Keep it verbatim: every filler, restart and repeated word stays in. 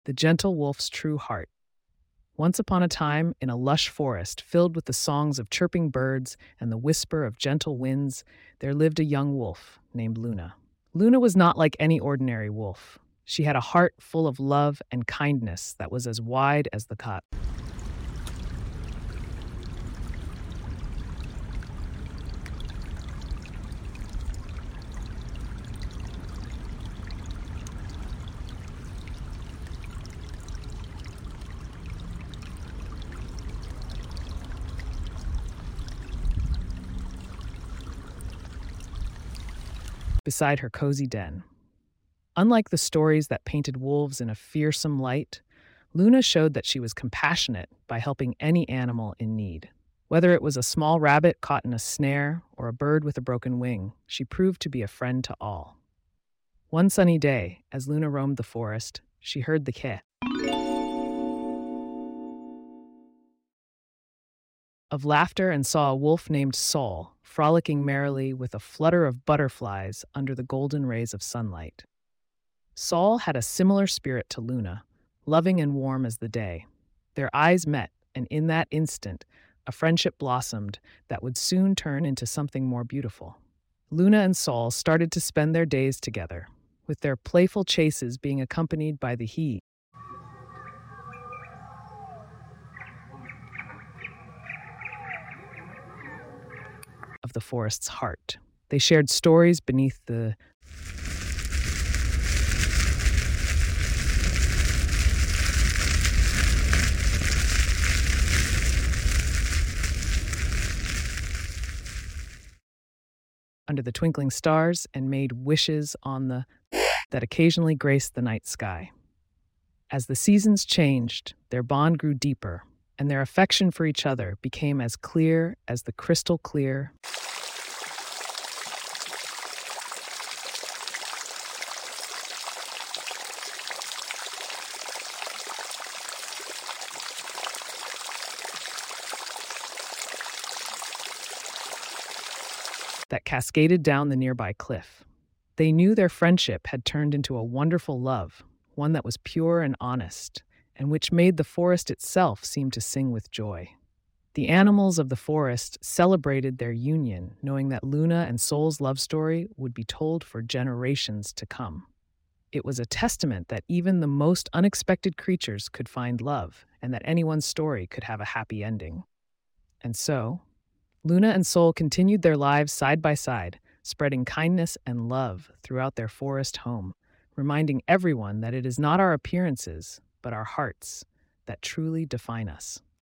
The Gentle Wolf's True Heart. Once upon a time, in a lush forest filled with the songs of chirping birds and the whisper of gentle winds, there lived a young wolf named Luna. Luna was not like any ordinary wolf. She had a heart full of love and kindness that was as wide as the cot. Beside her cozy den. Unlike the stories that painted wolves in a fearsome light, Luna showed that she was compassionate by helping any animal in need. Whether it was a small rabbit caught in a snare or a bird with a broken wing, she proved to be a friend to all. One sunny day, as Luna roamed the forest, she heard the caw of laughter and saw a wolf named Sol frolicking merrily with a flutter of butterflies under the golden rays of sunlight. Sol had a similar spirit to Luna, loving and warm as the day. Their eyes met, and in that instant, a friendship blossomed that would soon turn into something more beautiful. Luna and Sol started to spend their days together, with their playful chases being accompanied by the hee of the forest's heart. They shared stories beneath the under the twinkling stars and made wishes on the that occasionally graced the night sky. As the seasons changed, their bond grew deeper, and their affection for each other became as clear as the crystal clear that cascaded down the nearby cliff. They knew their friendship had turned into a wonderful love, one that was pure and honest, and which made the forest itself seem to sing with joy. The animals of the forest celebrated their union, knowing that Luna and Sol's love story would be told for generations to come. It was a testament that even the most unexpected creatures could find love, and that anyone's story could have a happy ending. And so, Luna and Sol continued their lives side by side, spreading kindness and love throughout their forest home, reminding everyone that it is not our appearances, but our hearts, that truly define us.